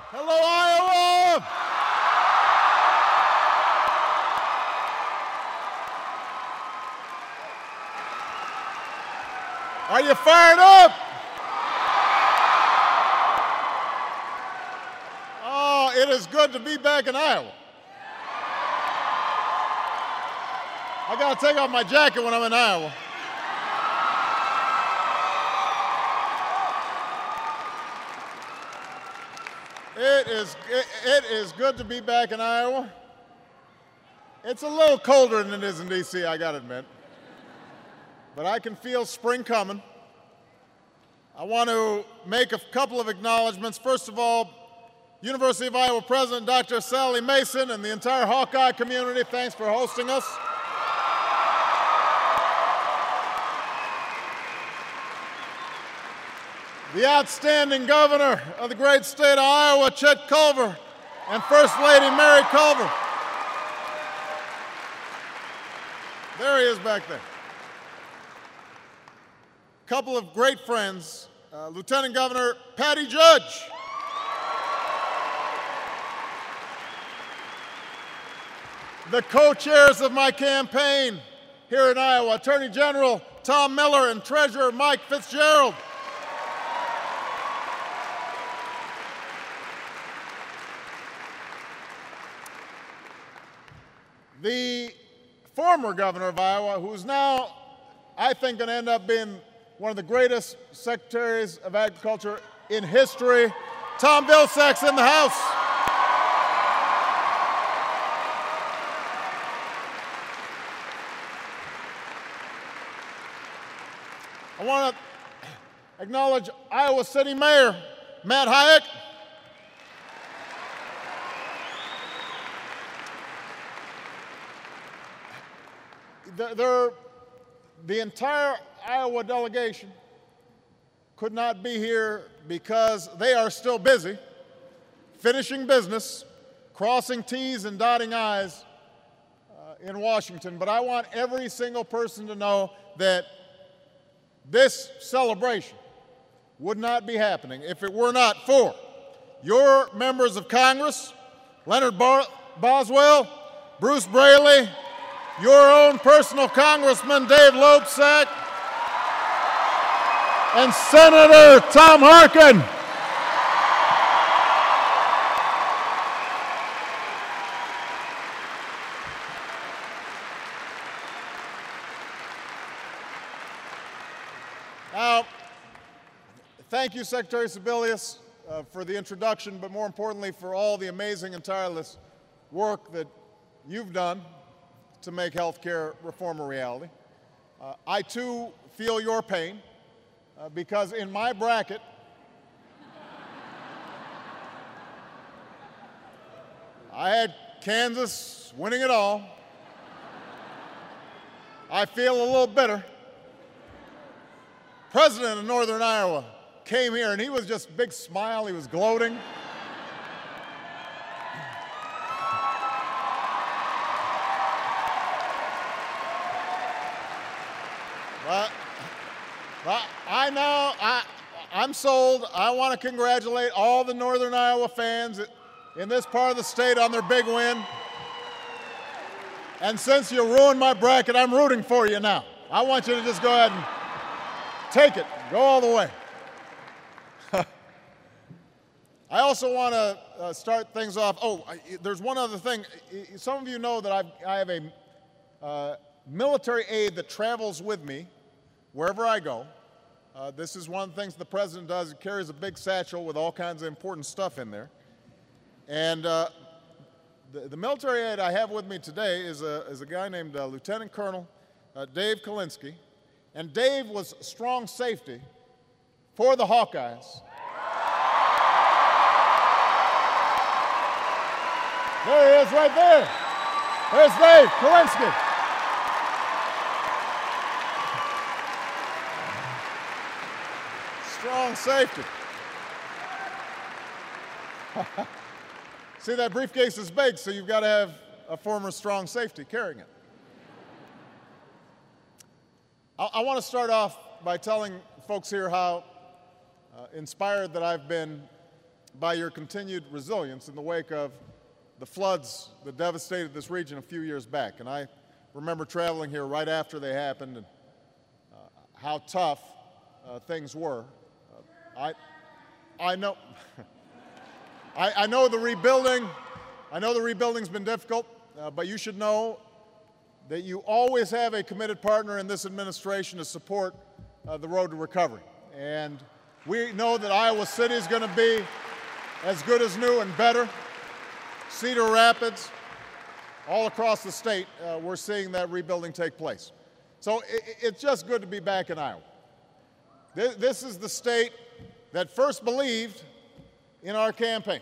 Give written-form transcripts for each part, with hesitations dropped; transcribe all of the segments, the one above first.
Hello, Iowa! Are you fired up? Oh, it is good to be back in Iowa. I got to take off my jacket when I'm in Iowa. It is good to be back in Iowa. It's a little colder than it is in D.C., I got to admit. But I can feel spring coming. I want to make a couple of acknowledgments. First of all, University of Iowa President Dr. Sally Mason and the entire Hawkeye community, thanks for hosting us. The outstanding governor of the great state of Iowa, Chet Culver, and First Lady Mary Culver. There he is back there. A couple of great friends, Lieutenant Governor Patty Judge. The co-chairs of my campaign here in Iowa, Attorney General Tom Miller and Treasurer Mike Fitzgerald. The former governor of Iowa, who's now, I think, going to end up being one of the greatest secretaries of agriculture in history, Tom Vilsack's in the House. I want to acknowledge Iowa City Mayor Matt Hayek. The entire Iowa delegation could not be here because they are still busy finishing business, crossing T's and dotting I's in Washington. But I want every single person to know that this celebration would not be happening if it were not for your members of Congress, Leonard Boswell, Bruce Braley, your own personal Congressman Dave Loebsack, and Senator Tom Harkin. Now, thank you, Secretary Sebelius, for the introduction, but more importantly, for all the amazing and tireless work that you've done to make health care reform a reality. I, too, feel your pain because in my bracket, I had Kansas winning it all. I feel a little bitter. President of Northern Iowa came here and he was just a big smile, he was gloating. I'm sold. I want to congratulate all the Northern Iowa fans in this part of the state on their big win. And since you ruined my bracket, I'm rooting for you now. I want you to just go ahead and take it. Go all the way. I also want to start things off. There's one other thing. Some of you know that I have a military aide that travels with me wherever I go. This is one of the things the president does. He carries a big satchel with all kinds of important stuff in there. And the military aide I have with me today is a guy named Lieutenant Colonel Dave Kalinsky. And Dave was strong safety for the Hawkeyes. There he is right there. There's Dave Kalinsky. Strong safety. See, that briefcase is big, so you've got to have a former strong safety carrying it. I want to start off by telling folks here how inspired that I've been by your continued resilience in the wake of the floods that devastated this region a few years back. And I remember traveling here right after they happened and how tough things were. I know I know the rebuilding's been difficult, but you should know that you always have a committed partner in this administration to support the road to recovery. And we know that Iowa City is going to be as good as new and better. Cedar Rapids, all across the state, we're seeing that rebuilding take place. So it's just good to be back in Iowa. This is the state that first believed in our campaign.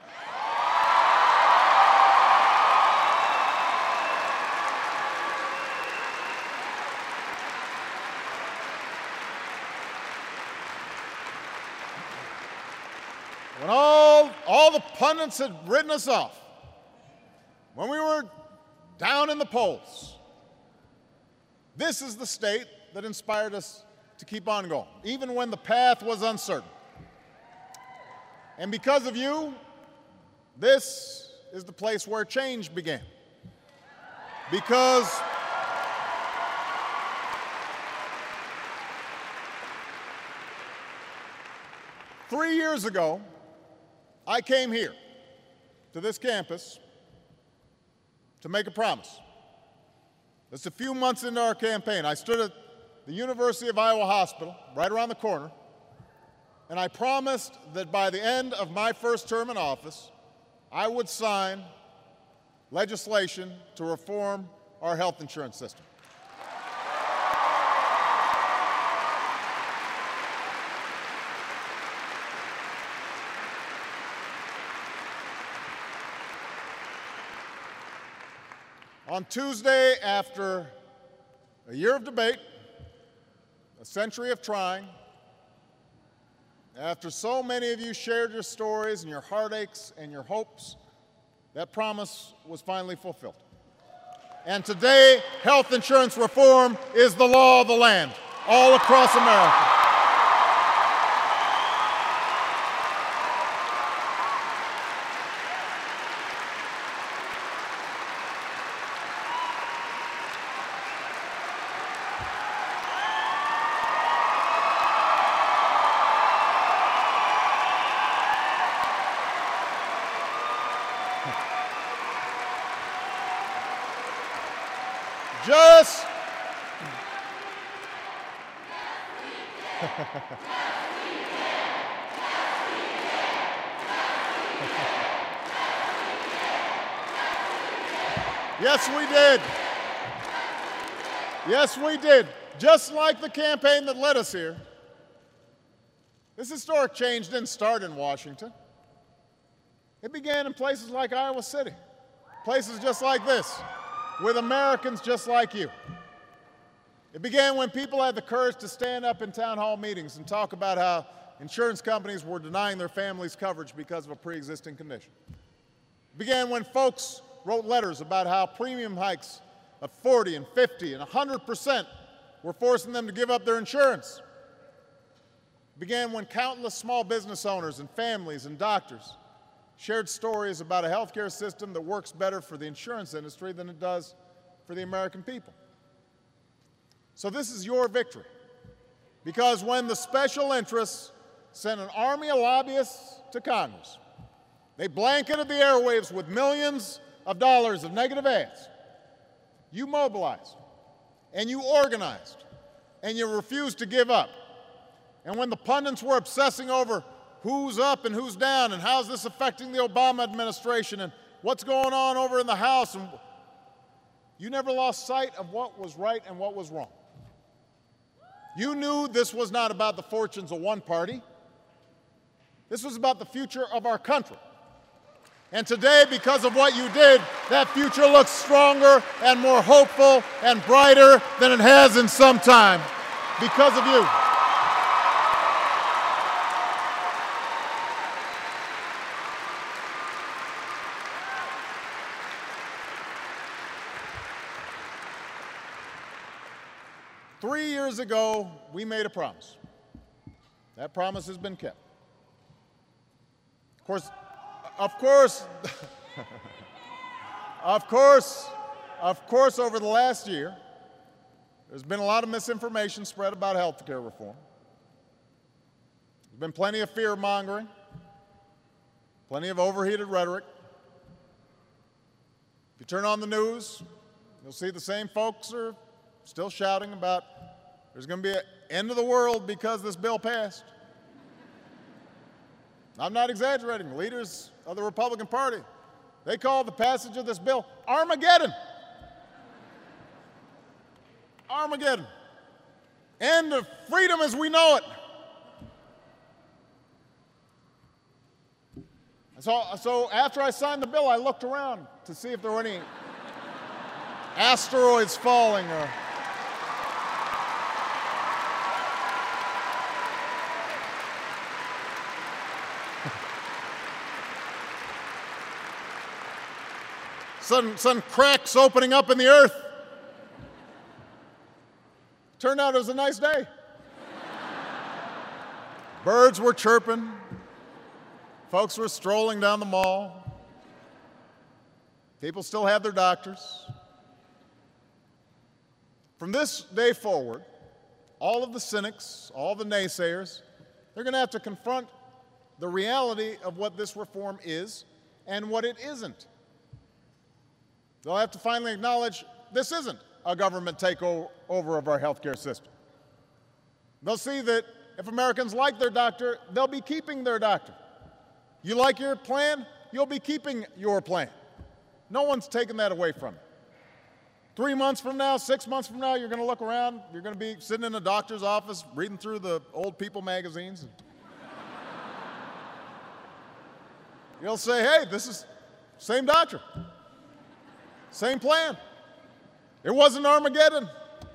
When all the pundits had written us off, when we were down in the polls, this is the state that inspired us to keep on going, even when the path was uncertain. And because of you, this is the place where change began. Because three years ago, I came here to this campus to make a promise. Just a few months into our campaign, I stood at the University of Iowa Hospital, right around the corner, and I promised that by the end of my first term in office, I would sign legislation to reform our health insurance system. On Tuesday, after a year of debate, a century of trying, after so many of you shared your stories and your heartaches and your hopes, that promise was finally fulfilled. And today, health insurance reform is the law of the land all across America. Just yes, we did. Yes, we did. Just like the campaign that led us here, this historic change didn't start in Washington. It began in places like Iowa City, places just like this, with Americans just like you. It began when people had the courage to stand up in town hall meetings and talk about how insurance companies were denying their families coverage because of a pre-existing condition. It began when folks wrote letters about how premium hikes of 40 and 50 and 100% were forcing them to give up their insurance. It began when countless small business owners and families and doctors shared stories about a healthcare system that works better for the insurance industry than it does for the American people. So this is your victory, because when the special interests sent an army of lobbyists to Congress, they blanketed the airwaves with millions of dollars of negative ads, you mobilized, and you organized, and you refused to give up. And when the pundits were obsessing over who's up and who's down, and how's this affecting the Obama administration, and what's going on over in the House, and you never lost sight of what was right and what was wrong. You knew this was not about the fortunes of one party. This was about the future of our country. And today, because of what you did, that future looks stronger and more hopeful and brighter than it has in some time, because of you. Three years ago, we made a promise. That promise has been kept. Of course, of course, of course, over the last year, there's been a lot of misinformation spread about health care reform. There's been plenty of fear-mongering, plenty of overheated rhetoric. If you turn on the news, you'll see the same folks are still shouting about there's going to be an end of the world because this bill passed. I'm not exaggerating. Leaders of the Republican Party, they call the passage of this bill Armageddon. Armageddon. End of freedom as we know it. So after I signed the bill, I looked around to see if there were any asteroids falling or sudden cracks opening up in the earth. Turned out it was a nice day. Birds were chirping. Folks were strolling down the mall. People still had their doctors. From this day forward, all of the cynics, all the naysayers, they're going to have to confront the reality of what this reform is and what it isn't. They'll have to finally acknowledge this isn't a government takeover of our health care system. They'll see that if Americans like their doctor, they'll be keeping their doctor. You like your plan, you'll be keeping your plan. No one's taking that away from you. 3 months from now, 6 months from now, you're going to look around, you're going to be sitting in a doctor's office reading through the old People magazines. You'll say, hey, this is same doctor, same plan. It wasn't Armageddon.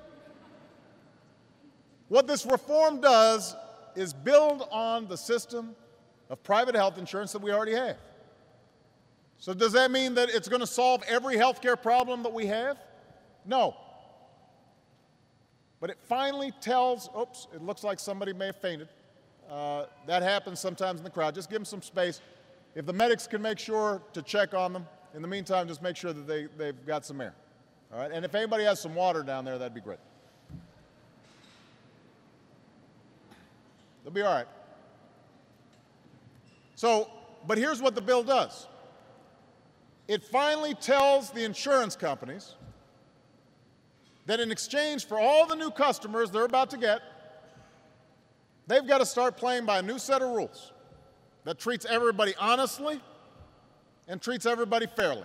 What this reform does is build on the system of private health insurance that we already have. So does that mean that it's going to solve every health care problem that we have? No. But it finally tells, oops, it looks like somebody may have fainted. That happens sometimes in the crowd. Just give them some space. If the medics can make sure to check on them, in the meantime, just make sure that they've got some air. All right? And if anybody has some water down there, that'd be great. They'll be all right. So, but here's what the bill does. It finally tells the insurance companies that in exchange for all the new customers they're about to get, they've got to start playing by a new set of rules that treats everybody honestly and treats everybody fairly.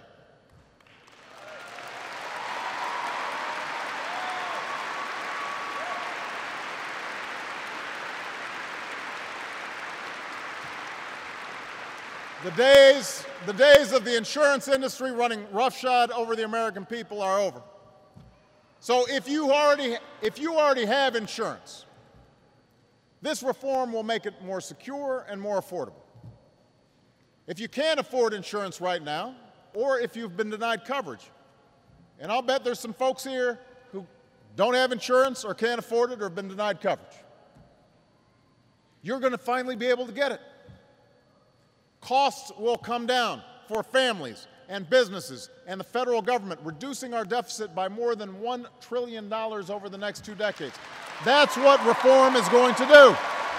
The days of the insurance industry running roughshod over the American people are over. So if you already have insurance, this reform will make it more secure and more affordable. If you can't afford insurance right now, or if you've been denied coverage, and I'll bet there's some folks here who don't have insurance or can't afford it or have been denied coverage, you're going to finally be able to get it. Costs will come down for families and businesses and the federal government, reducing our deficit by more than $1 trillion over the next 2 decades. That's what reform is going to do.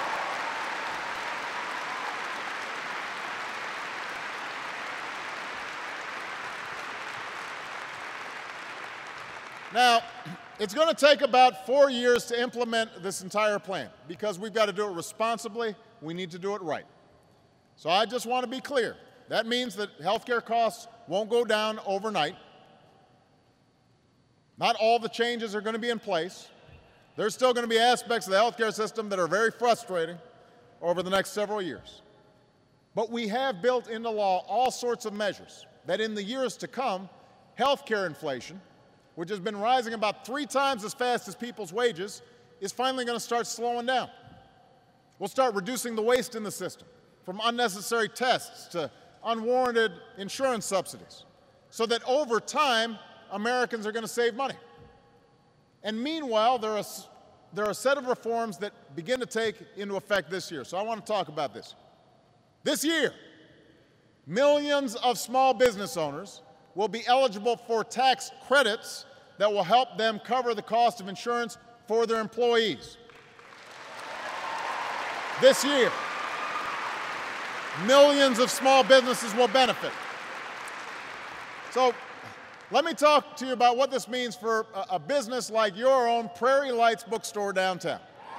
Now, it's going to take about 4 years to implement this entire plan because we've got to do it responsibly. We need to do it right. So I just want to be clear. That means that healthcare costs won't go down overnight. Not all the changes are going to be in place. There's still going to be aspects of the healthcare system that are very frustrating over the next several years. But we have built into law all sorts of measures that in the years to come, healthcare inflation, which has been rising about 3 times as fast as people's wages, is finally going to start slowing down. We'll start reducing the waste in the system, from unnecessary tests to unwarranted insurance subsidies, so that over time, Americans are going to save money. And meanwhile, there are a set of reforms that begin to take into effect this year. So I want to talk about this. This year, Millions of small business owners will be eligible for tax credits that will help them cover the cost of insurance for their employees. This year, millions of small businesses will benefit. So let me talk to you about what this means for a business like your own Prairie Lights bookstore downtown.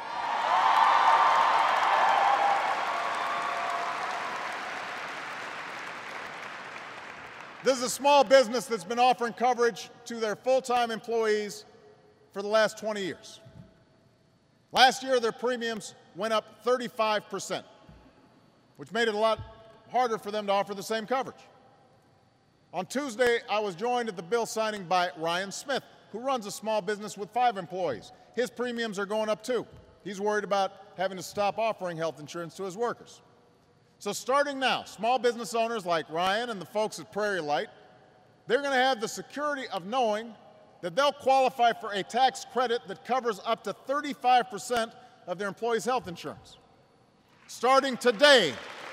This is a small business that's been offering coverage to their full-time employees for the last 20 years. Last year, their premiums went up 35%, which made it a lot harder for them to offer the same coverage. On Tuesday, I was joined at the bill signing by Ryan Smith, who runs a small business with 5 employees. His premiums are going up too. He's worried about having to stop offering health insurance to his workers. So starting now, small business owners like Ryan and the folks at Prairie Light, they're going to have the security of knowing that they'll qualify for a tax credit that covers up to 35% of their employees' health insurance. Starting today,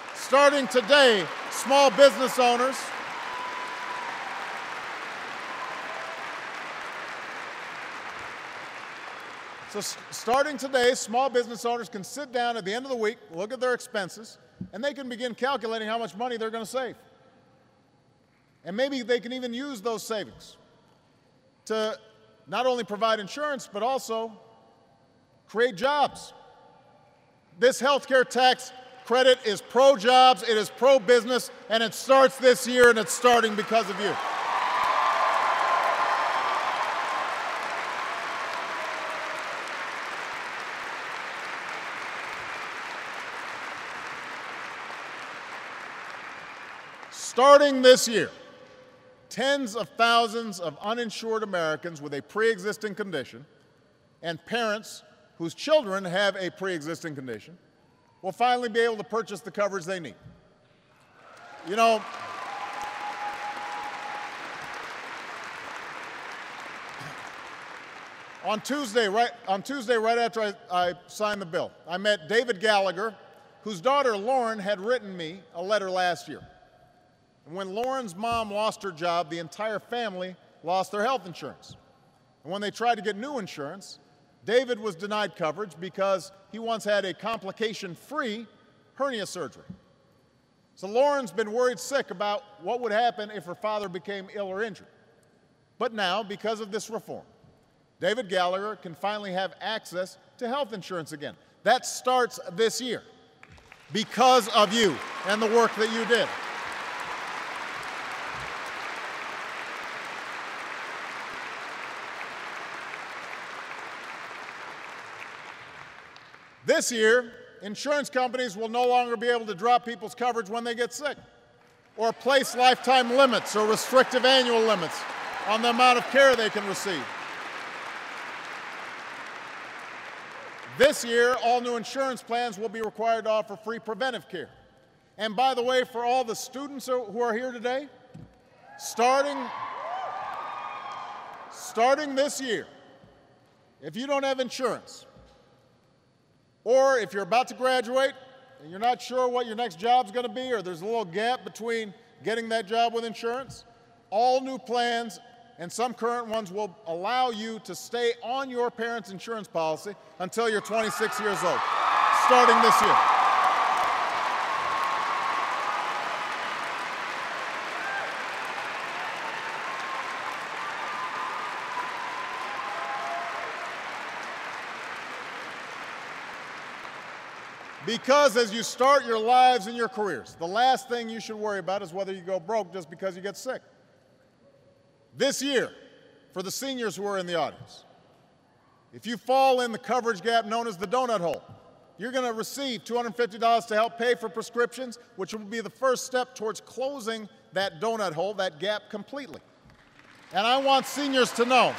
small business owners starting today, small business owners can sit down at the end of the week, look at their expenses, and they can begin calculating how much money they're going to save. And maybe they can even use those savings to not only provide insurance, but also create jobs. This healthcare tax credit is pro-jobs, it is pro-business, and it starts this year, and it's starting because of you. Starting this year, tens of thousands of uninsured Americans with a pre-existing condition and parents whose children have a pre-existing condition will finally be able to purchase the coverage they need. You know, on Tuesday, right after I signed the bill, I met David Gallagher, whose daughter Lauren had written me a letter last year. And when Lauren's mom lost her job, the entire family lost their health insurance. And when they tried to get new insurance, David was denied coverage because he once had a complication-free hernia surgery. So Lauren's been worried sick about what would happen if her father became ill or injured. But now, because of this reform, David Gallagher can finally have access to health insurance again. That starts this year because of you and the work that you did. This year, insurance companies will no longer be able to drop people's coverage when they get sick, or place lifetime limits or restrictive annual limits on the amount of care they can receive. This year, all new insurance plans will be required to offer free preventive care. And by the way, for all the students who are here today, starting this year, if you don't have insurance, or if you're about to graduate and you're not sure what your next job's going to be, or there's a little gap between getting that job with insurance, all new plans and some current ones will allow you to stay on your parents' insurance policy until you're 26 years old, starting this year. Because as you start your lives and your careers, the last thing you should worry about is whether you go broke just because you get sick. This year, for the seniors who are in the audience, if you fall in the coverage gap known as the donut hole, you're going to receive $250 to help pay for prescriptions, which will be the first step towards closing that donut hole, that gap, completely. And I want seniors to know,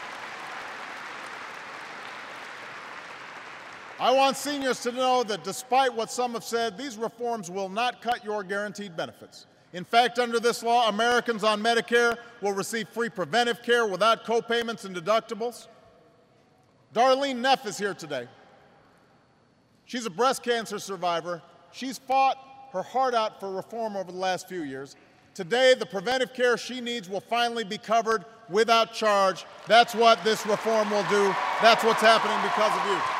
that despite what some have said, these reforms will not cut your guaranteed benefits. In fact, under this law, Americans on Medicare will receive free preventive care without co-payments and deductibles. Darlene Neff is here today. She's a breast cancer survivor. She's fought her heart out for reform over the last few years. Today, the preventive care she needs will finally be covered without charge. That's what this reform will do. That's what's happening because of you.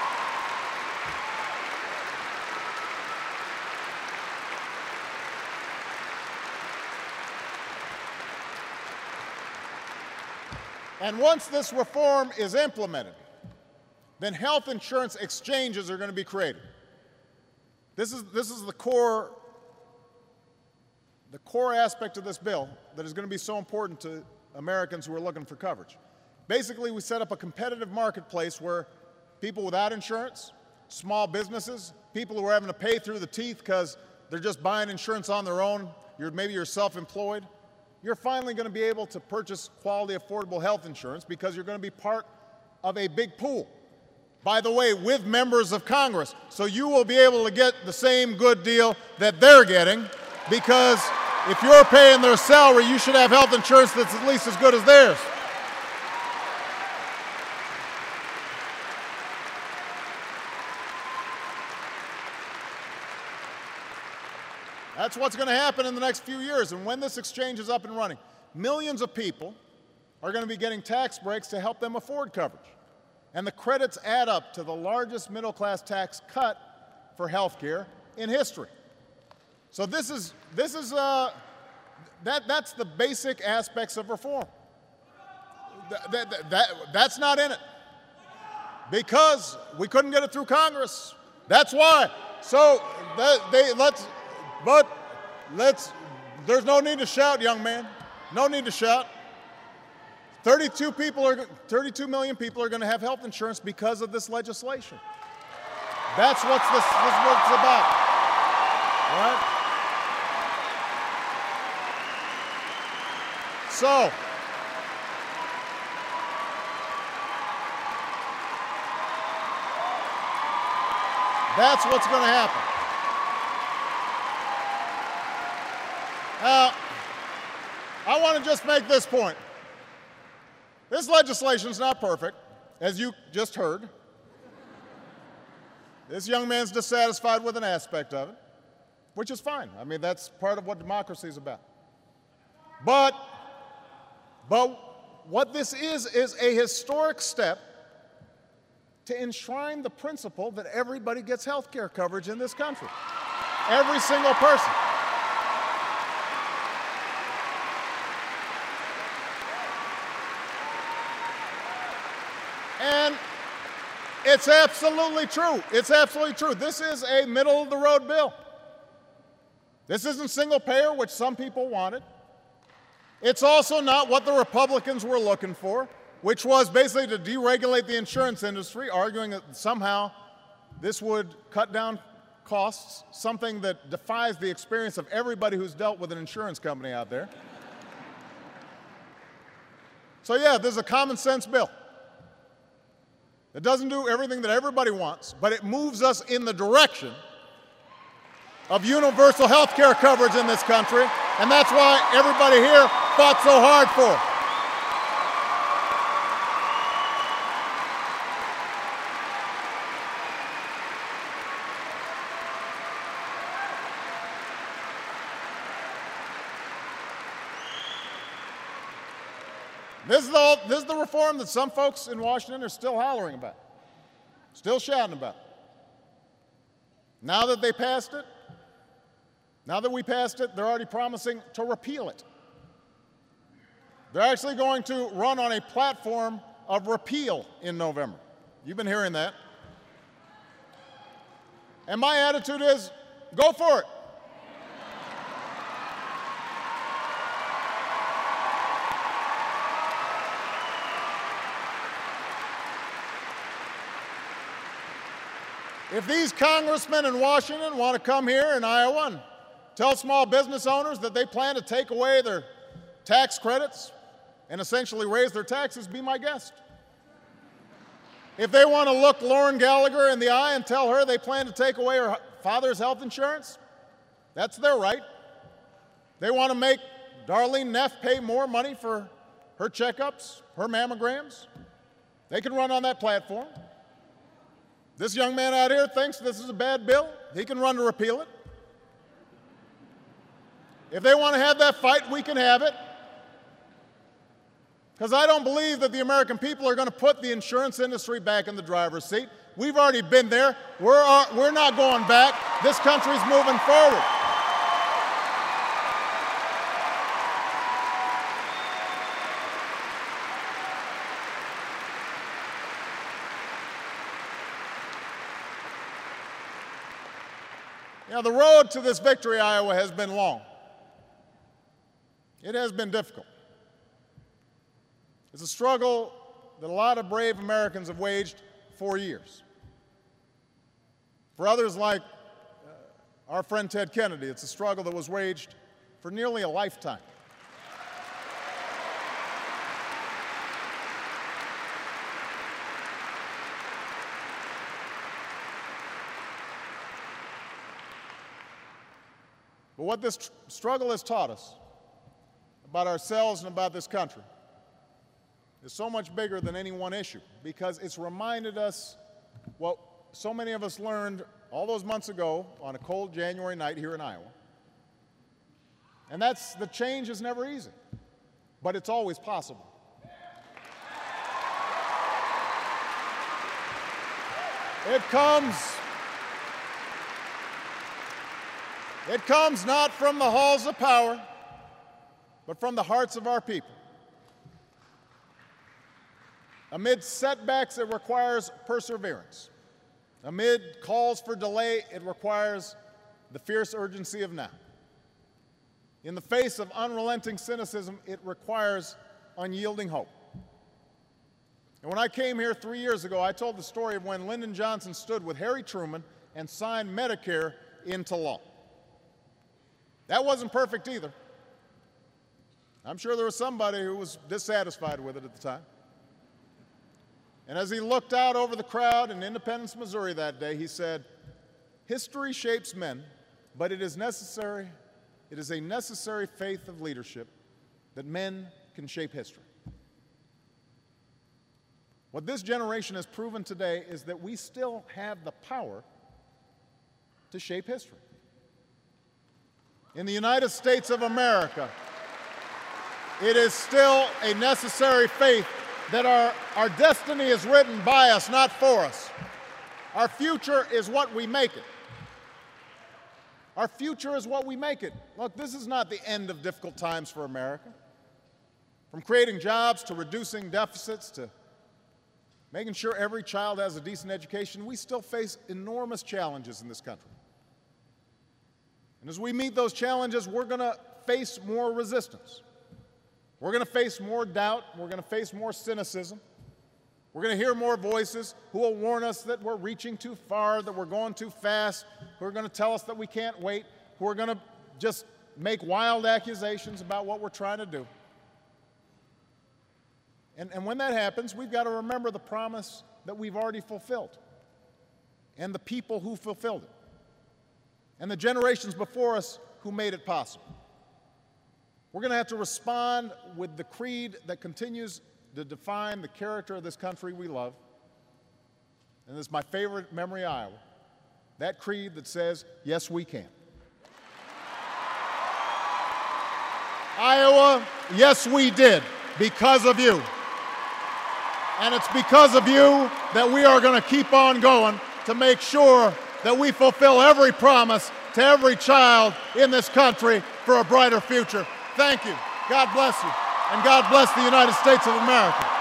And once this reform is implemented, then health insurance exchanges are going to be created. This is the core aspect of this bill that is going to be so important to Americans who are looking for coverage. Basically, we set up a competitive marketplace where people without insurance, small businesses, people who are having to pay through the teeth because they're just buying insurance on their own, maybe you're self-employed, you're finally going to be able to purchase quality, affordable health insurance because you're going to be part of a big pool. By the way, with members of Congress. So you will be able to get the same good deal that they're getting, because if you're paying their salary, you should have health insurance that's at least as good as theirs. That's what's going to happen in the next few years. And when this exchange is up and running, millions of people are going to be getting tax breaks to help them afford coverage. And the credits add up to the largest middle-class tax cut for health care in history. So that's the basic aspects of reform. That's not in it because we couldn't get it through Congress. That's why. So there's no need to shout, young man. No need to shout. 32 million people are going to have health insurance because of this legislation. That's what this is what it's about. Right? So, that's what's going to happen. I want to just make this point. This legislation is not perfect, as you just heard. This young man's dissatisfied with an aspect of it, which is fine. I mean, that's part of what democracy is about. But what this is a historic step to enshrine the principle that everybody gets health care coverage in this country. Every single person. And it's absolutely true. It's absolutely true. This is a middle-of-the-road bill. This isn't single payer, which some people wanted. It's also not what the Republicans were looking for, which was basically to deregulate the insurance industry, arguing that somehow this would cut down costs, something that defies the experience of everybody who's dealt with an insurance company out there. So yeah, this is a common sense bill. It doesn't do everything that everybody wants, but it moves us in the direction of universal health care coverage in this country, and that's why everybody here fought so hard for it. This is the reform that some folks in Washington are still hollering about, still shouting about. Now that they passed it, now that we passed it, they're already promising to repeal it. They're actually going to run on a platform of repeal in November. You've been hearing that. And my attitude is, go for it. If these congressmen in Washington want to come here in Iowa and tell small business owners that they plan to take away their tax credits and essentially raise their taxes, be my guest. If they want to look Lauren Gallagher in the eye and tell her they plan to take away her father's health insurance, that's their right. They want to make Darlene Neff pay more money for her checkups, her mammograms, they can run on that platform. This young man out here thinks this is a bad bill. He can run to repeal it. If they want to have that fight, we can have it. Because I don't believe that the American people are going to put the insurance industry back in the driver's seat. We've already been there. We're not going back. This country's moving forward. Now, the road to this victory, Iowa, has been long. It has been difficult. It's a struggle that a lot of brave Americans have waged for years. For others like our friend Ted Kennedy, it's a struggle that was waged for nearly a lifetime. But what this struggle has taught us about ourselves and about this country is so much bigger than any one issue, because it's reminded us what so many of us learned all those months ago on a cold January night here in Iowa. And that's the change is never easy, but it's always possible. It comes not from the halls of power, but from the hearts of our people. Amid setbacks, it requires perseverance. Amid calls for delay, it requires the fierce urgency of now. In the face of unrelenting cynicism, it requires unyielding hope. And when I came here 3 years ago, I told the story of when Lyndon Johnson stood with Harry Truman and signed Medicare into law. That wasn't perfect either. I'm sure there was somebody who was dissatisfied with it at the time. And as he looked out over the crowd in Independence, Missouri that day, he said, "History shapes men, but it is a necessary faith of leadership that men can shape history." What this generation has proven today is that we still have the power to shape history. In the United States of America, it is still a necessary faith that our destiny is written by us, not for us. Our future is what we make it. Our future is what we make it. Look, this is not the end of difficult times for America. From creating jobs to reducing deficits to making sure every child has a decent education, we still face enormous challenges in this country. And as we meet those challenges, we're going to face more resistance. We're going to face more doubt. We're going to face more cynicism. We're going to hear more voices who will warn us that we're reaching too far, that we're going too fast, who are going to tell us that we can't wait, who are going to just make wild accusations about what we're trying to do. And when that happens, we've got to remember the promise that we've already fulfilled and the people who fulfilled it and the generations before us who made it possible. We're going to have to respond with the creed that continues to define the character of this country we love. And this is my favorite memory, Iowa. That creed that says, yes, we can. Iowa, yes, we did, because of you. And it's because of you that we are going to keep on going to make sure that we fulfill every promise to every child in this country for a brighter future. Thank you. God bless you. And God bless the United States of America.